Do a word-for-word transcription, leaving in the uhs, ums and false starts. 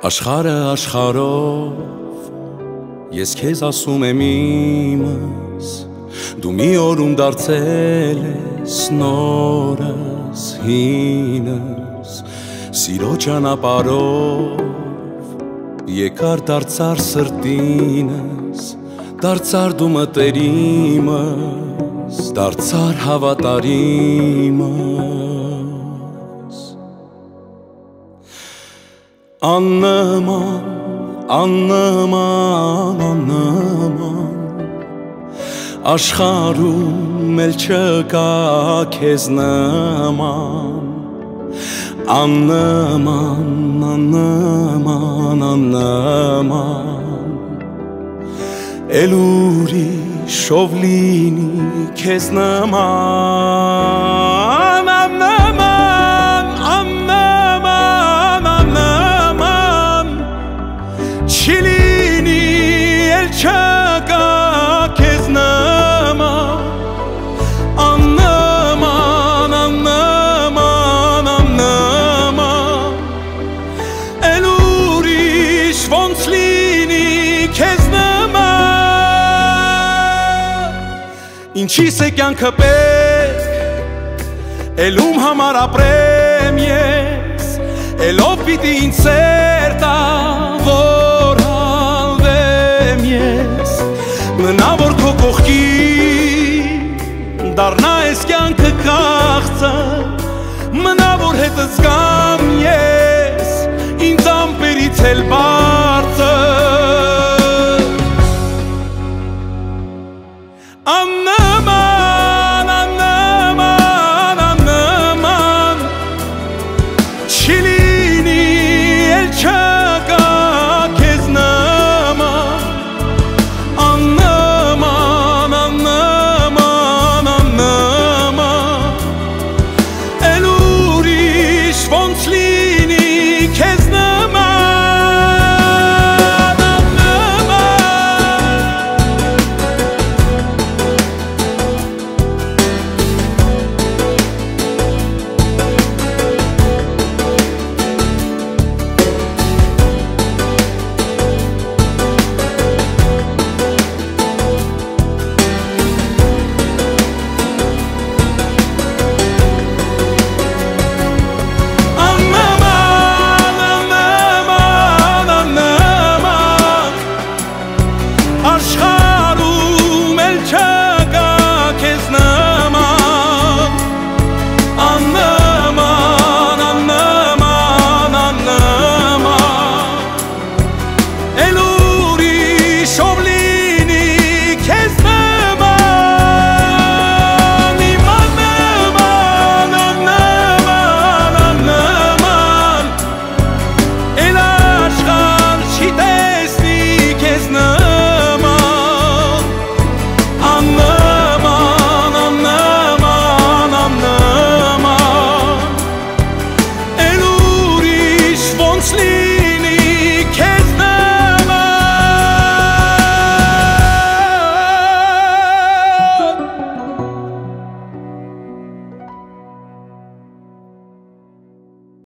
Աշխարհը աշխարհով ես քեզ ասում եմ իմս, դու մի օրում դարձել ես նորս հինս, սիրո ճանապարհով եկար դարձար սրտինս, դարձար դու մտերիմս, դարձար հավատարիմս։ Աննման, աննման, աննման, աշխարհում էլ չկա քեզ նման, աննման, աննման, աննման, էլ ուրիշ ով լինի քեզ նման, աննման, աննման, աննման, չի լինի էլ չկա քեզ նման, աննման, աննման, աննման, էլ ուրիշ ոնց լինի քեզ նման, ինչի՞ս է կյանքը պետք, էլ ում համար ապրեմ ես, էլ ով պիտի ինձ սեր տա, որ հանվեմ ես, մնա որ քո կողքին դառնա այս կյանքը քաղցը, մնա որ հետս գամ ես, ինձ ամպերից էլ բա